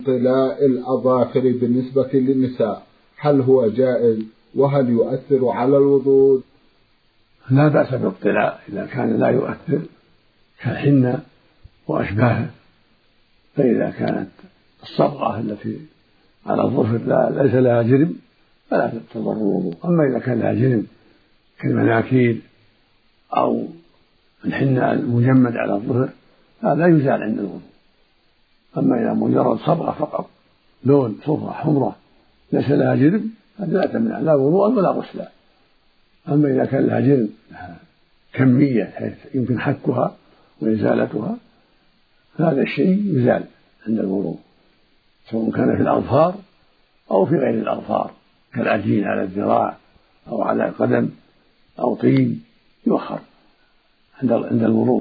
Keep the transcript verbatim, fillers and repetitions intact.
طلاء الأظافر بالنسبة للنساء هل هو جائز وهل يؤثر على الوضوء؟ لا بأس بالاطلاع إذا كان لا يؤثر كالحنة وأشباهه، فإذا كانت الصبغة التي على الظفر لا ليس لها جرم فلا تضر الوضوء. أما إذا كان لها جرم كالمناكير أو الحنة المجمد على الظفر هذا يزال عند الوضوء. أما إذا مجرد صبغة فقط لون صفرة حمرة ليس لها جرم هذا لا تمنع لا وضوءا ولا غسلا. أما إذا كان لها جرم كمية حيث يمكن حكها وإزالتها هذا الشيء يزال عند الوضوء، سواء كان في الأظفار أو في غير الأظفار كالعجين على الذراع أو على القدم أو طين يؤخر عند الوضوء.